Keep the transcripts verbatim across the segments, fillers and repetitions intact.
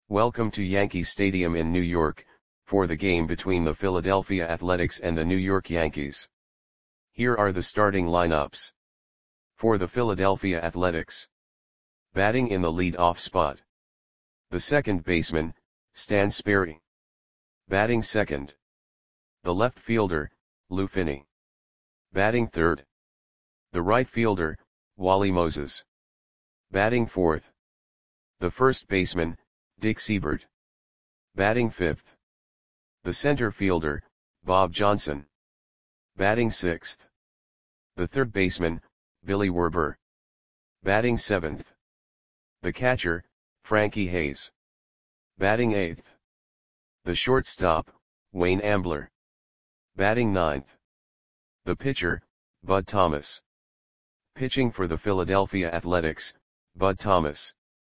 Welcome to Yankee Stadium in New York, for the game between the Philadelphia Athletics and the New York Yankees. Here are the starting lineups. For the Philadelphia Athletics. Batting in the lead-off spot. The second baseman, Stan Sperry. Batting second. The left fielder, Lou Finney. Batting third. The right fielder, Wally Moses. Batting fourth. The first baseman, Dick Seibert. Batting fifth. The center fielder, Bob Johnson. Batting sixth. The third baseman, Billy Werber. Batting seventh. The catcher, Frankie Hayes. Batting eighth. The shortstop, Wayne Ambler. Batting ninth. The pitcher, Bud Thomas. Pitching for the Philadelphia Athletics, Bud Thomas.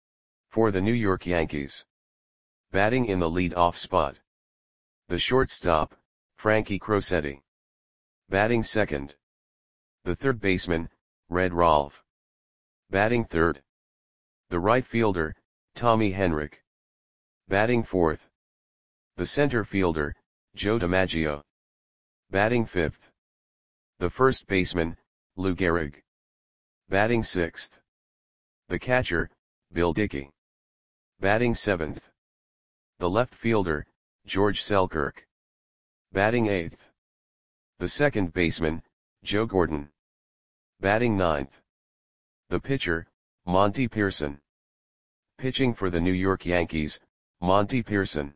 For the New York Yankees. Batting in the lead-off spot. The shortstop, Frankie Crosetti. Batting second. The third baseman, Red Rolfe. Batting third. The right fielder, Tommy Henrich. Batting fourth. The center fielder, Joe DiMaggio. Batting fifth. The first baseman, Lou Gehrig. Batting sixth. The catcher, Bill Dickey. Batting seventh. The left fielder, George Selkirk. Batting eighth. The second baseman, Joe Gordon. Batting ninth. The pitcher, Monty Pearson. Pitching for the New York Yankees, Monty Pearson.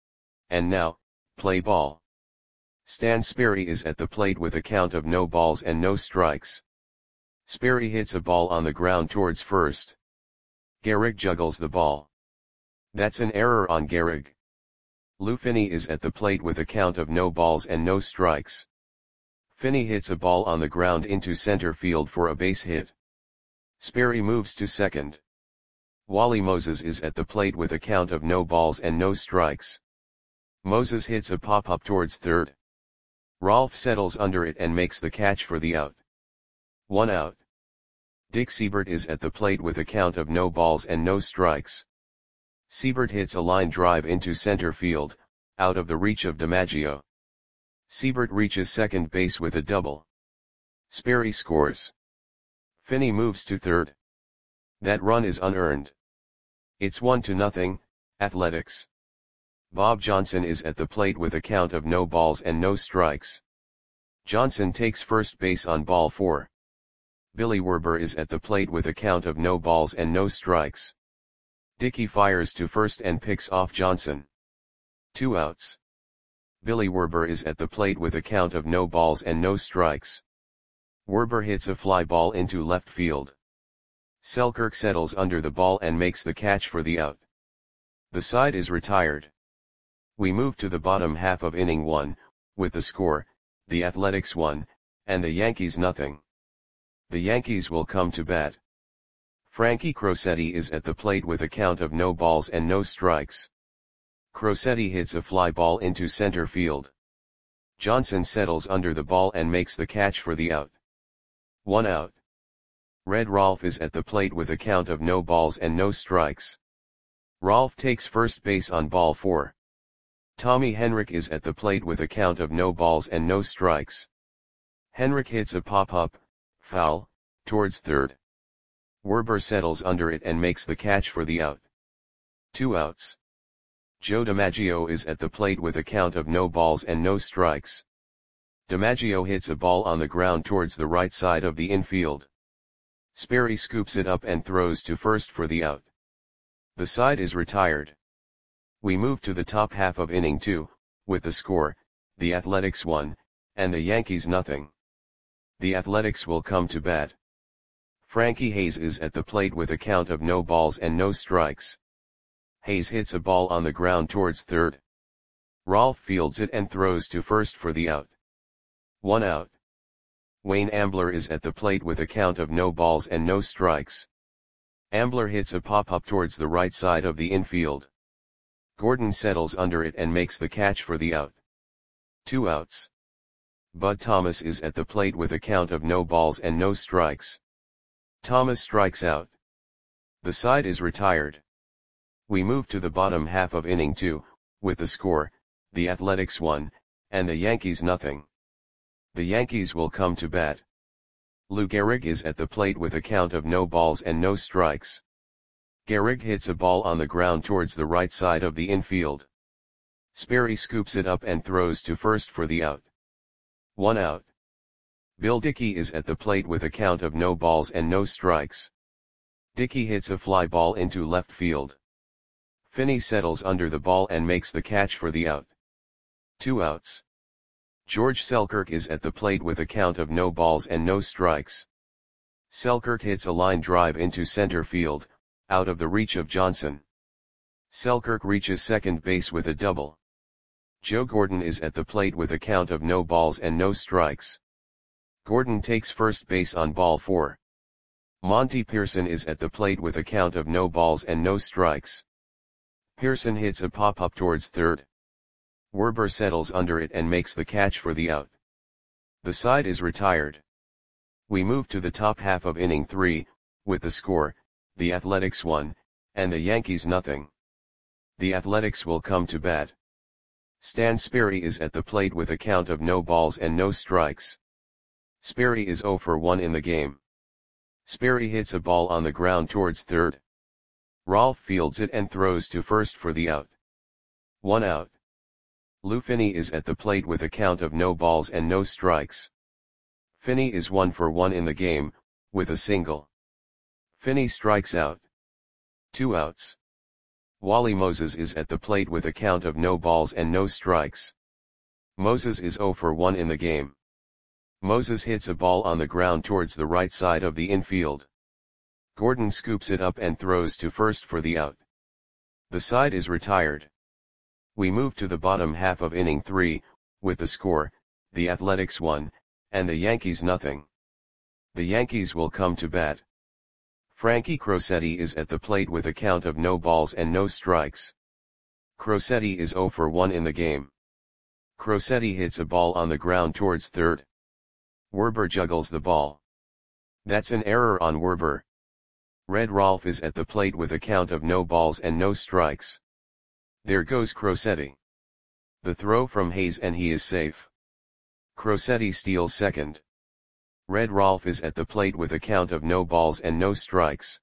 And now, play ball. Stan Sperry is at the plate with a count of no balls and no strikes. Sperry hits a ball on the ground towards first. Gehrig juggles the ball. That's an error on Gehrig. Lou Finney is at the plate with a count of no balls and no strikes. Finney hits a ball on the ground into center field for a base hit. Sperry moves to second. Wally Moses is at the plate with a count of no balls and no strikes. Moses hits a pop-up towards third. Rolfe settles under it and makes the catch for the out. One out. Dick Seibert is at the plate with a count of no balls and no strikes. Seibert hits a line drive into center field, out of the reach of DiMaggio. Seibert reaches second base with a double. Sperry scores. Finney moves to third. That run is unearned. It's one to nothing, Athletics. Bob Johnson is at the plate with a count of no balls and no strikes. Johnson takes first base on ball four. Billy Werber is at the plate with a count of no balls and no strikes. Dickey fires to first and picks off Johnson. Two outs. Billy Werber is at the plate with a count of no balls and no strikes. Werber hits a fly ball into left field. Selkirk settles under the ball and makes the catch for the out. The side is retired. We move to the bottom half of inning one, with the score, the Athletics one, and the Yankees nothing. The Yankees will come to bat. Frankie Crosetti is at the plate with a count of no balls and no strikes. Crosetti hits a fly ball into center field. Johnson settles under the ball and makes the catch for the out. One out. Red Rolfe is at the plate with a count of no balls and no strikes. Rolfe takes first base on ball four. Tommy Henrich is at the plate with a count of no balls and no strikes. Henrich hits a pop-up, foul, towards third. Werber settles under it and makes the catch for the out. Two outs. Joe DiMaggio is at the plate with a count of no balls and no strikes. DiMaggio hits a ball on the ground towards the right side of the infield. Sperry scoops it up and throws to first for the out. The side is retired. We move to the top half of inning two, with the score, the Athletics one, and the Yankees nothing. The Athletics will come to bat. Frankie Hayes is at the plate with a count of no balls and no strikes. Hayes hits a ball on the ground towards third. Rolfe fields it and throws to first for the out. One out. Wayne Ambler is at the plate with a count of no balls and no strikes. Ambler hits a pop-up towards the right side of the infield. Gordon settles under it and makes the catch for the out. Two outs. Bud Thomas is at the plate with a count of no balls and no strikes. Thomas strikes out. The side is retired. We move to the bottom half of inning two, with the score, the Athletics one, and the Yankees nothing. The Yankees will come to bat. Lou Gehrig is at the plate with a count of no balls and no strikes. Gehrig hits a ball on the ground towards the right side of the infield. Sperry scoops it up and throws to first for the out. One out. Bill Dickey is at the plate with a count of no balls and no strikes. Dickey hits a fly ball into left field. Finney settles under the ball and makes the catch for the out. Two outs. George Selkirk is at the plate with a count of no balls and no strikes. Selkirk hits a line drive into center field, out of the reach of Johnson. Selkirk reaches second base with a double. Joe Gordon is at the plate with a count of no balls and no strikes. Gordon takes first base on ball four. Monty Pearson is at the plate with a count of no balls and no strikes. Pearson hits a pop-up towards third. Werber settles under it and makes the catch for the out. The side is retired. We move to the top half of inning three, with the score, the Athletics one, and the Yankees nothing. The Athletics will come to bat. Stan Sperry is at the plate with a count of no balls and no strikes. Sperry is oh for one in the game. Sperry hits a ball on the ground towards third. Rolfe fields it and throws to first for the out. One out. Lou Finney is at the plate with a count of no balls and no strikes. Finney is one for one in the game, with a single. Finney strikes out. Two outs. Wally Moses is at the plate with a count of no balls and no strikes. Moses is oh for one in the game. Moses hits a ball on the ground towards the right side of the infield. Gordon scoops it up and throws to first for the out. The side is retired. We move to the bottom half of inning three, with the score, the Athletics one, and the Yankees nothing. The Yankees will come to bat. Frankie Crosetti is at the plate with a count of no balls and no strikes. Crosetti is oh for one in the game. Crosetti hits a ball on the ground towards third. Werber juggles the ball. That's an error on Werber. Red Rolfe is at the plate with a count of no balls and no strikes. There goes Crosetti. The throw from Hayes and he is safe. Crosetti steals second. Red Rolfe is at the plate with a count of no balls and no strikes.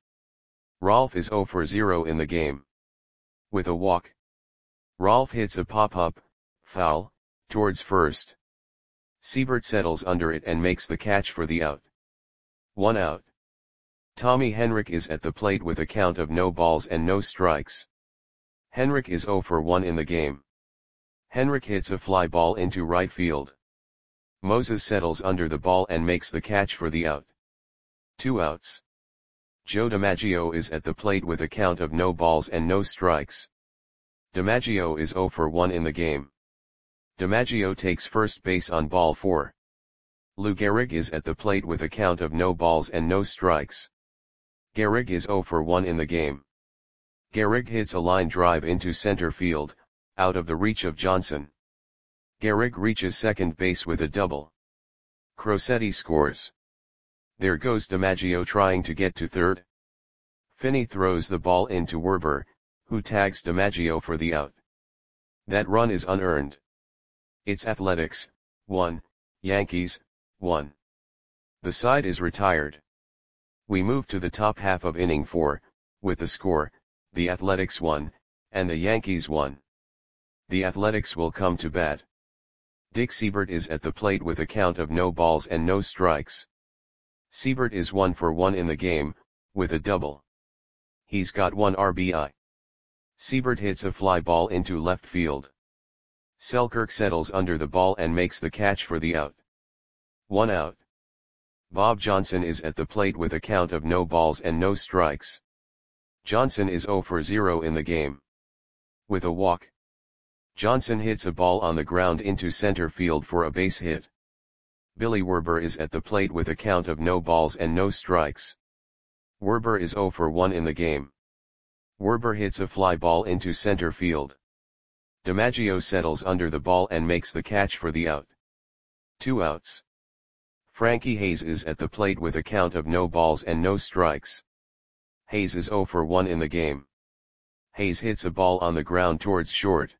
Rolfe is oh for zero in the game. With a walk. Rolfe hits a pop-up, foul, towards first. Siebert settles under it and makes the catch for the out. One out. Tommy Henrich is at the plate with a count of no balls and no strikes. Henrich is oh for one in the game. Henrich hits a fly ball into right field. Moses settles under the ball and makes the catch for the out. Two outs. Joe DiMaggio is at the plate with a count of no balls and no strikes. DiMaggio is oh for one in the game. DiMaggio takes first base on ball four. Lou Gehrig is at the plate with a count of no balls and no strikes. Gehrig is oh for one in the game. Gehrig hits a line drive into center field, out of the reach of Johnson. Gehrig reaches second base with a double. Crosetti scores. There goes DiMaggio trying to get to third. Finney throws the ball into Werber, who tags DiMaggio for the out. That run is unearned. It's Athletics, one, Yankees, one. The side is retired. We move to the top half of inning four, with the score, the Athletics one, and the Yankees one. The Athletics will come to bat. Dick Siebert is at the plate with a count of no balls and no strikes. Siebert is one for one in the game, with a double. He's got one R B I. Siebert hits a fly ball into left field. Selkirk settles under the ball and makes the catch for the out. One out. Bob Johnson is at the plate with a count of no balls and no strikes. Johnson is oh for zero in the game. With a walk. Johnson hits a ball on the ground into center field for a base hit. Billy Werber is at the plate with a count of no balls and no strikes. Werber is oh for one in the game. Werber hits a fly ball into center field. DiMaggio settles under the ball and makes the catch for the out. Two outs. Frankie Hayes is at the plate with a count of no balls and no strikes. Hayes is oh for one in the game. Hayes hits a ball on the ground towards short.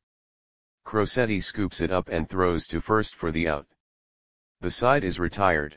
Crosetti scoops it up and throws to first for the out. The side is retired.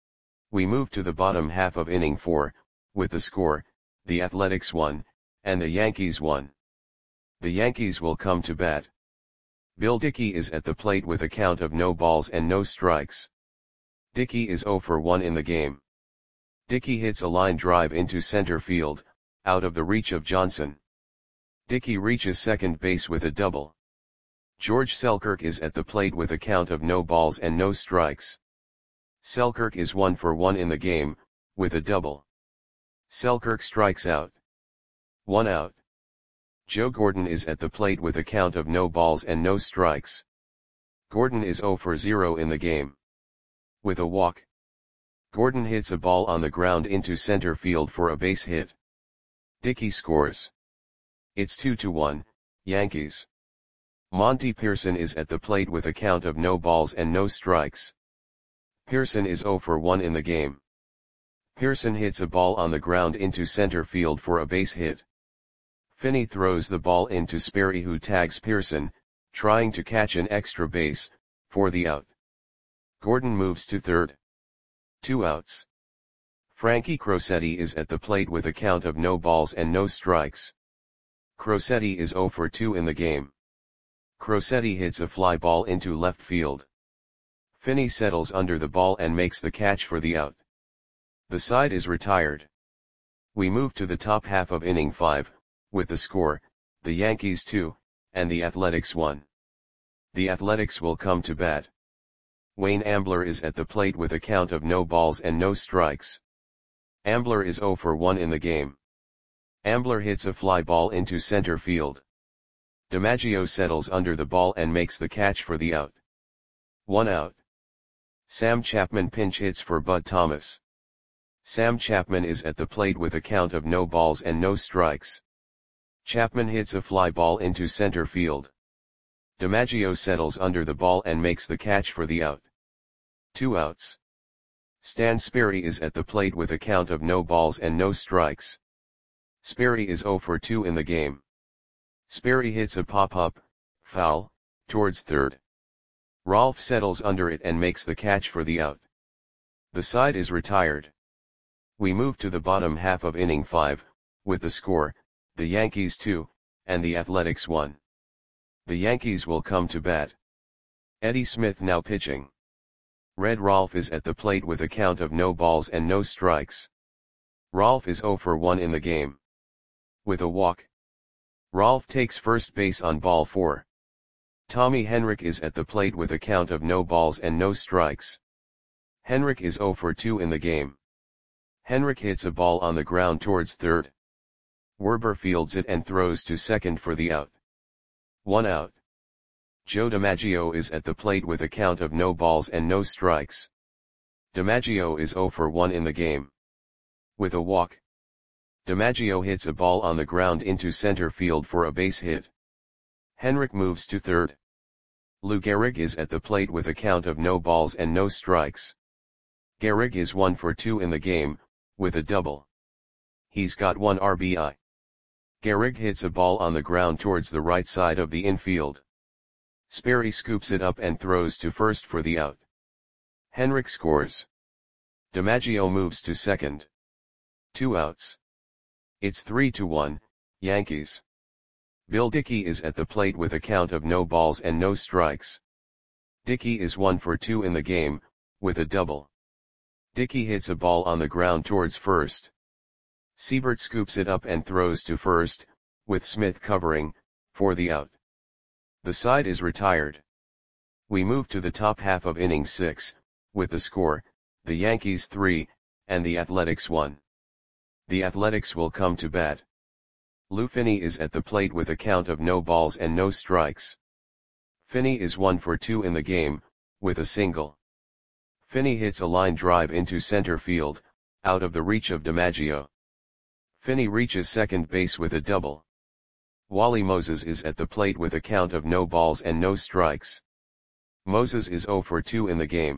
We move to the bottom half of inning four, with the score, the Athletics one, and the Yankees one. The Yankees will come to bat. Bill Dickey is at the plate with a count of no balls and no strikes. Dickey is oh for one in the game. Dickey hits a line drive into center field, out of the reach of Johnson. Dickey reaches second base with a double. George Selkirk is at the plate with a count of no balls and no strikes. Selkirk is one for one in the game, with a double. Selkirk strikes out. One out. Joe Gordon is at the plate with a count of no balls and no strikes. Gordon is oh for zero in the game. With a walk. Gordon hits a ball on the ground into center field for a base hit. Dickey scores. It's two to one, Yankees. Monty Pearson is at the plate with a count of no balls and no strikes. Pearson is oh for one in the game. Pearson hits a ball on the ground into center field for a base hit. Finney throws the ball into Sperry, who tags Pearson, trying to catch an extra base, for the out. Gordon moves to third. Two outs. Frankie Crosetti is at the plate with a count of no balls and no strikes. Crosetti is oh for two in the game. Crosetti hits a fly ball into left field. Finney settles under the ball and makes the catch for the out. The side is retired. We move to the top half of inning five, with the score, the Yankees two, and the Athletics one. The Athletics will come to bat. Wayne Ambler is at the plate with a count of no balls and no strikes. Ambler is oh for one in the game. Ambler hits a fly ball into center field. DiMaggio settles under the ball and makes the catch for the out. One out. Sam Chapman pinch hits for Bud Thomas. Sam Chapman is at the plate with a count of no balls and no strikes. Chapman hits a fly ball into center field. DiMaggio settles under the ball and makes the catch for the out. Two outs. Stan Sperry is at the plate with a count of no balls and no strikes. Sperry is oh for two in the game. Sperry hits a pop-up, foul, towards third. Rolfe settles under it and makes the catch for the out. The side is retired. We move to the bottom half of inning five, with the score, the Yankees two, and the Athletics one. The Yankees will come to bat. Eddie Smith now pitching. Red Rolfe is at the plate with a count of no balls and no strikes. Rolfe is oh for one in the game. With a walk. Rolfe takes first base on ball four. Tommy Henrich is at the plate with a count of no balls and no strikes. Henrich is oh for two in the game. Henrich hits a ball on the ground towards third. Werber fields it and throws to second for the out. One out. Joe DiMaggio is at the plate with a count of no balls and no strikes. DiMaggio is oh for one in the game. With a walk. DiMaggio hits a ball on the ground into center field for a base hit. Henrich moves to third. Lou Gehrig is at the plate with a count of no balls and no strikes. Gehrig is one for two in the game, with a double. He's got one R B I. Gehrig hits a ball on the ground towards the right side of the infield. Sperry scoops it up and throws to first for the out. Henrich scores. DiMaggio moves to second. Two outs. It's three to one, Yankees. Bill Dickey is at the plate with a count of no balls and no strikes. Dickey is one for two in the game, with a double. Dickey hits a ball on the ground towards first. Siebert scoops it up and throws to first, with Smith covering, for the out. The side is retired. We move to the top half of inning six, with the score, the Yankees three, and the Athletics one. The Athletics will come to bat. Lou Finney is at the plate with a count of no balls and no strikes. Finney is one for two in the game, with a single. Finney hits a line drive into center field, out of the reach of DiMaggio. Finney reaches second base with a double. Wally Moses is at the plate with a count of no balls and no strikes. Moses is oh for two in the game.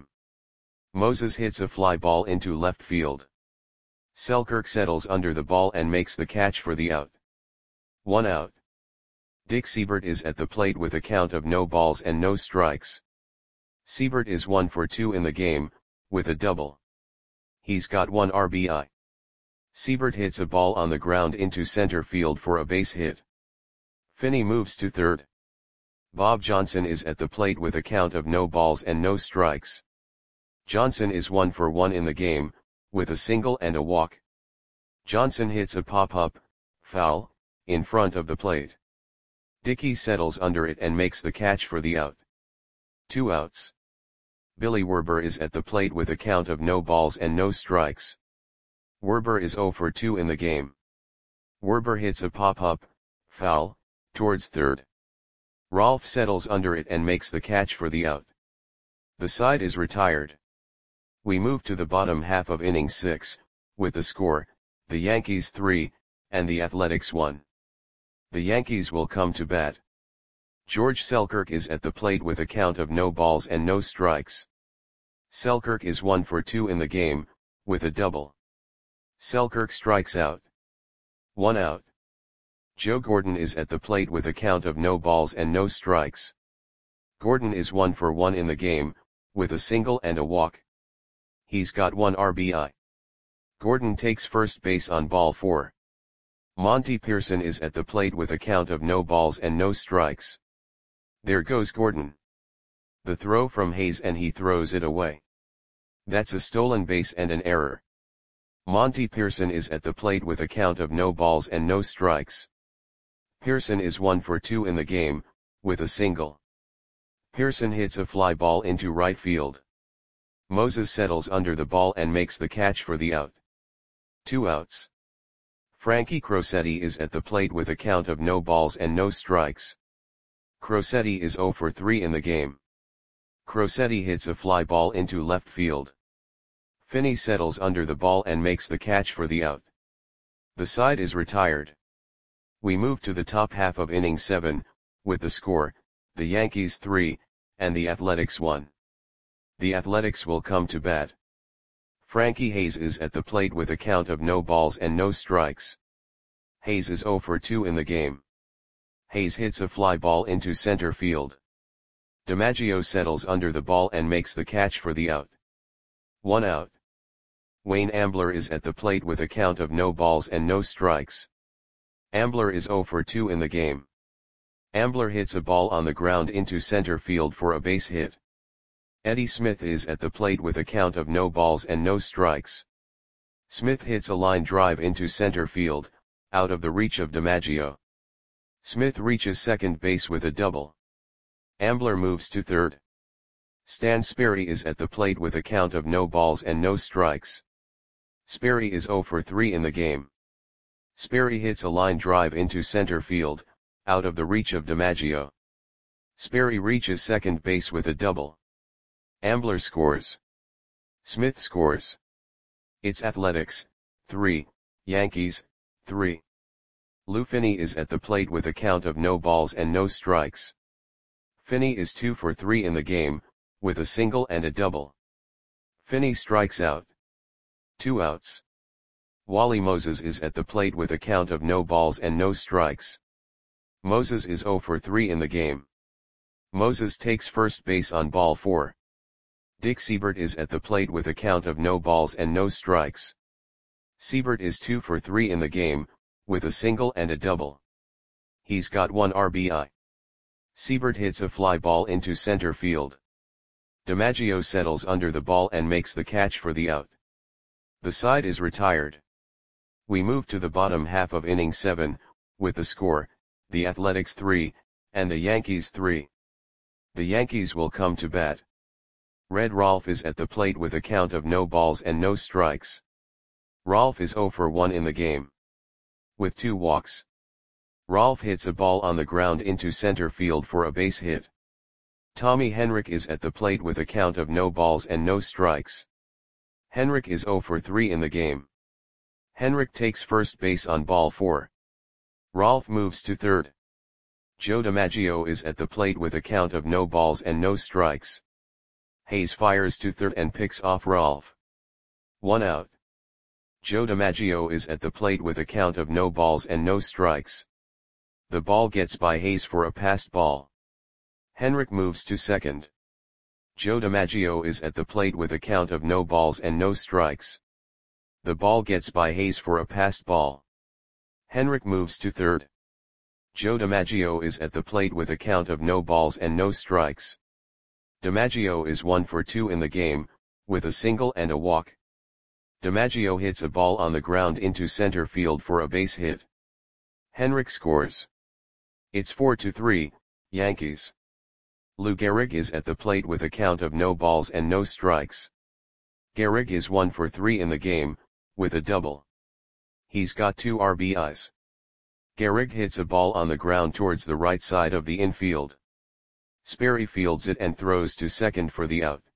Moses hits a fly ball into left field. Selkirk settles under the ball and makes the catch for the out. One out. Dick Seibert is at the plate with a count of no balls and no strikes. Seibert is one for two in the game, with a double. He's got one R B I. Seibert hits a ball on the ground into center field for a base hit. Finney moves to third. Bob Johnson is at the plate with a count of no balls and no strikes. Johnson is one for one in the game, with a single and a walk. Johnson hits a pop-up, foul, in front of the plate. Dickey settles under it and makes the catch for the out. Two outs. Billy Werber is at the plate with a count of no balls and no strikes. Werber is zero for two in the game. Werber hits a pop-up, foul, towards third. Rolf settles under it and makes the catch for the out. The side is retired. We move to the bottom half of inning six, with the score, the Yankees three, and the Athletics one. The Yankees will come to bat. George Selkirk is at the plate with a count of no balls and no strikes. Selkirk is one for two in the game, with a double. Selkirk strikes out. One out. Joe Gordon is at the plate with a count of no balls and no strikes. Gordon is one for one in the game, with a single and a walk. He's got one R B I. Gordon takes first base on ball four. Monty Pearson is at the plate with a count of no balls and no strikes. There goes Gordon. The throw from Hayes and he throws it away. That's a stolen base and an error. Monty Pearson is at the plate with a count of no balls and no strikes. Pearson is one for two in the game, with a single. Pearson hits a fly ball into right field. Moses settles under the ball and makes the catch for the out. Two outs. Frankie Crosetti is at the plate with a count of no balls and no strikes. Crosetti is zero for three in the game. Crosetti hits a fly ball into left field. Finney settles under the ball and makes the catch for the out. The side is retired. We move to the top half of inning seven, with the score, the Yankees three, and the Athletics one. The Athletics will come to bat. Frankie Hayes is at the plate with a count of no balls and no strikes. Hayes is zero for two in the game. Hayes hits a fly ball into center field. DiMaggio settles under the ball and makes the catch for the out. One out. Wayne Ambler is at the plate with a count of no balls and no strikes. Ambler is zero for two in the game. Ambler hits a ball on the ground into center field for a base hit. Eddie Smith is at the plate with a count of no balls and no strikes. Smith hits a line drive into center field, out of the reach of DiMaggio. Smith reaches second base with a double. Ambler moves to third. Stan Sperry is at the plate with a count of no balls and no strikes. Sperry is zero for three in the game. Sperry hits a line drive into center field, out of the reach of DiMaggio. Sperry reaches second base with a double. Ambler scores. Smith scores. It's Athletics, three, Yankees, three. Lou Finney is at the plate with a count of no balls and no strikes. Finney is two for three in the game, with a single and a double. Finney strikes out. Two outs. Wally Moses is at the plate with a count of no balls and no strikes. Moses is zero for three in the game. Moses takes first base on ball four. Dick Seibert is at the plate with a count of no balls and no strikes. Seibert is two for three in the game, with a single and a double. He's got one R B I. Seibert hits a fly ball into center field. DiMaggio settles under the ball and makes the catch for the out. The side is retired. We move to the bottom half of inning seven, with the score, the Athletics three, and the Yankees three. The Yankees will come to bat. Red Rolf is at the plate with a count of no balls and no strikes. Rolf is zero for one in the game. With two walks. Rolf hits a ball on the ground into center field for a base hit. Tommy Henrich is at the plate with a count of no balls and no strikes. Henrich is zero for three in the game. Henrich takes first base on ball four. Rolf moves to third. Joe DiMaggio is at the plate with a count of no balls and no strikes. Hayes fires to third and picks off Rolf. One out. Joe DiMaggio is at the plate with a count of no balls and no strikes. The ball gets by Hayes for a passed ball. Henrik moves to second. Joe DiMaggio is at the plate with a count of no balls and no strikes. The ball gets by Hayes for a passed ball. Henrik moves to third. Joe DiMaggio is at the plate with a count of no balls and no strikes. DiMaggio is one for two in the game, with a single and a walk. DiMaggio hits a ball on the ground into center field for a base hit. Henrik scores. It's four to three, Yankees. Lou Gehrig is at the plate with a count of no balls and no strikes. Gehrig is one for three in the game, with a double. He's got two R B Is. Gehrig hits a ball on the ground towards the right side of the infield. Sperry fields it and throws to second for the out.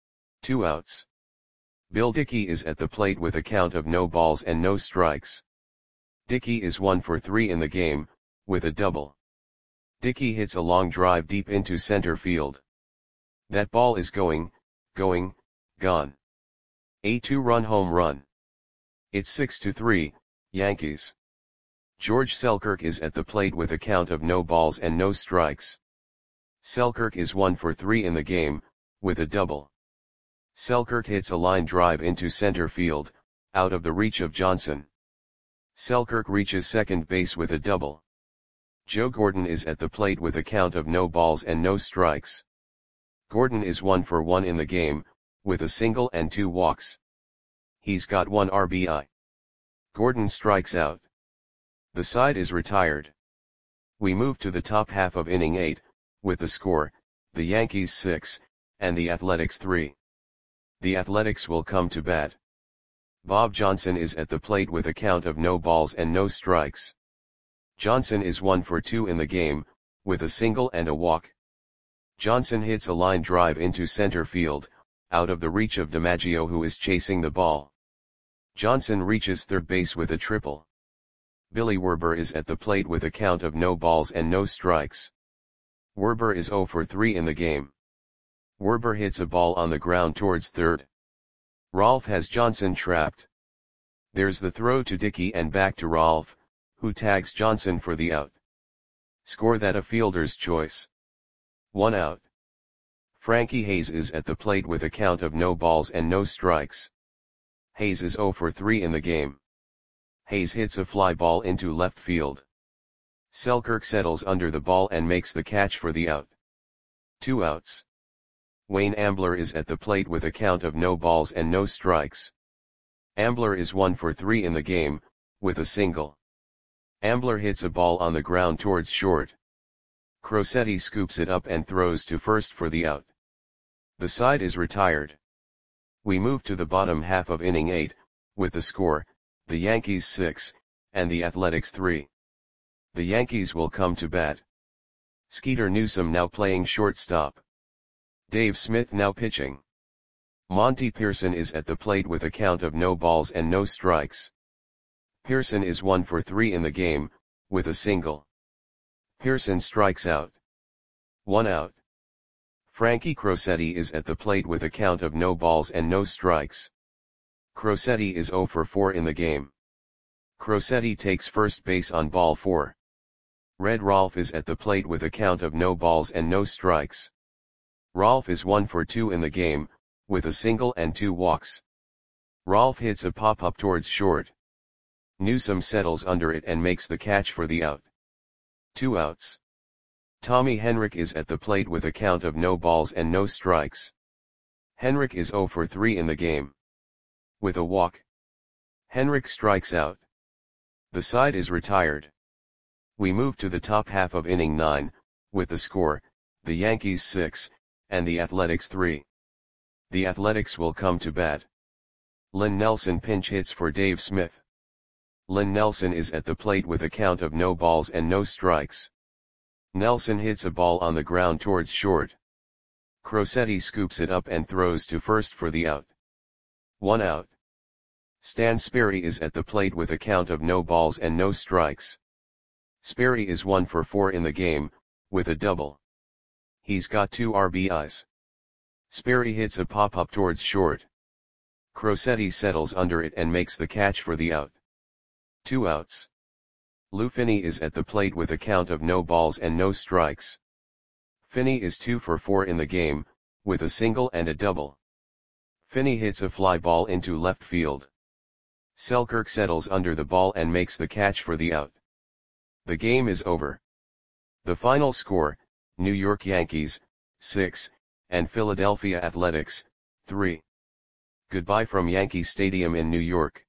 Two outs. Bill Dickey is at the plate with a count of no balls and no strikes. Dickey is one for three in the game, with a double. Dickey hits a long drive deep into center field. That ball is going, going, gone. A two-run home run. It's six to three, Yankees. George Selkirk is at the plate with a count of no balls and no strikes. Selkirk is one for three in the game, with a double. Selkirk hits a line drive into center field, out of the reach of Johnson. Selkirk reaches second base with a double. Joe Gordon is at the plate with a count of no balls and no strikes. Gordon is one for one in the game, with a single and two walks. He's got one R B I. Gordon strikes out. The side is retired. We move to the top half of inning eight, with the score, the Yankees six, and the Athletics three. The Athletics will come to bat. Bob Johnson is at the plate with a count of no balls and no strikes. Johnson is one for two in the game, with a single and a walk. Johnson hits a line drive into center field, out of the reach of DiMaggio who is chasing the ball. Johnson reaches third base with a triple. Billy Werber is at the plate with a count of no balls and no strikes. Werber is zero for three in the game. Werber hits a ball on the ground towards third. Rolf has Johnson trapped. There's the throw to Dickey and back to Rolf, who tags Johnson for the out. Score that a fielder's choice. One out. Frankie Hayes is at the plate with a count of no balls and no strikes. Hayes is zero for three in the game. Hayes hits a fly ball into left field. Selkirk settles under the ball and makes the catch for the out. Two outs. Wayne Ambler is at the plate with a count of no balls and no strikes. Ambler is one for three in the game, with a single. Ambler hits a ball on the ground towards short. Crosetti scoops it up and throws to first for the out. The side is retired. We move to the bottom half of inning eight, with the score, the Yankees six, and the Athletics three. The Yankees will come to bat. Skeeter Newsom now playing shortstop. Dave Smith now pitching. Monty Pearson is at the plate with a count of no balls and no strikes. Pearson is one for three in the game, with a single. Pearson strikes out. One out. Frankie Crosetti is at the plate with a count of no balls and no strikes. Crosetti is zero for four in the game. Crosetti takes first base on ball four. Red Rolf is at the plate with a count of no balls and no strikes. Rolf is one for two in the game, with a single and two walks. Rolf hits a pop-up towards short. Newsom settles under it and makes the catch for the out. Two outs. Tommy Henrik is at the plate with a count of no balls and no strikes. Henrik is zero for three in the game. With a walk. Henrik strikes out. The side is retired. We move to the top half of inning nine, with the score, the Yankees six, and the Athletics three. The Athletics will come to bat. Lynn Nelson pinch hits for Dave Smith. Lynn Nelson is at the plate with a count of no balls and no strikes. Nelson hits a ball on the ground towards short. Crosetti scoops it up and throws to first for the out. One out. Stan Sperry is at the plate with a count of no balls and no strikes. Sperry is one for four in the game, with a double. He's got two R B Is. Sperry hits a pop-up towards short. Crosetti settles under it and makes the catch for the out. Two outs. Lou Finney is at the plate with a count of no balls and no strikes. Finney is two for four in the game, with a single and a double. Finney hits a fly ball into left field. Selkirk settles under the ball and makes the catch for the out. The game is over. The final score, New York Yankees, six, and Philadelphia Athletics, three. Goodbye from Yankee Stadium in New York.